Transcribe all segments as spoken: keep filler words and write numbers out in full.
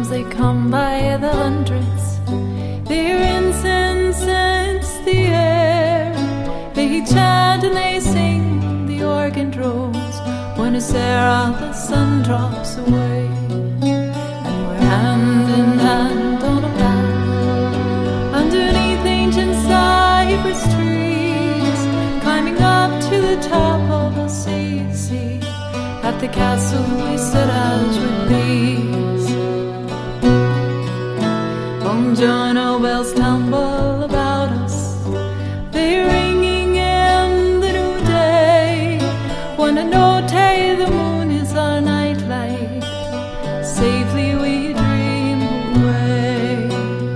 pilgrims, they come by the hundreds. Their incense scents the air. They chant and they sing, the organ drones. When a Sarah, the sun drops away, and we're hand in hand on a path underneath ancient cypress trees, climbing up to the top of a sea sea. At the castle we sit as with these. Buongiorno bells tumble about us, they're ringing in the new day. When a note, the moon is our nightlight, safely we dream away.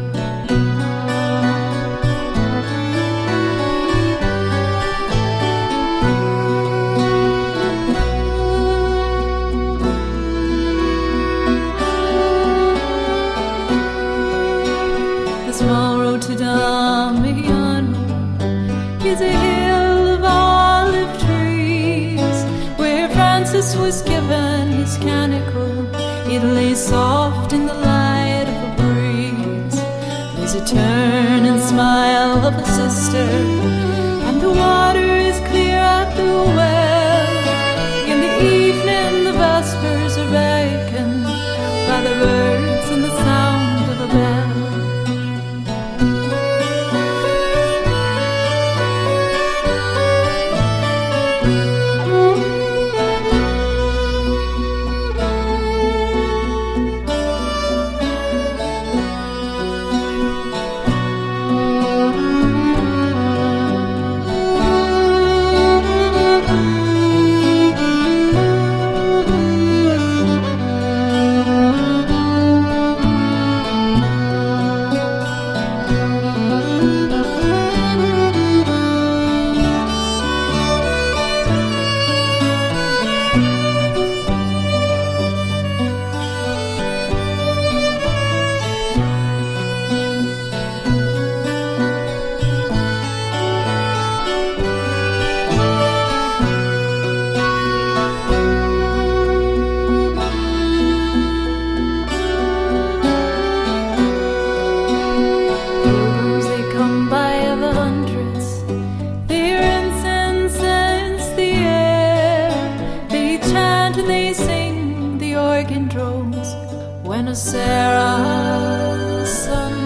The small road to Damiano is a hill of olive trees, where Francis was given his canicle. It lay soft in the light of a breeze. There's a turn and smile of a sister, and the water is clear at the well. In the evening the vespers are wakened by the birds and the sound of a bell. When a Sarah, the sun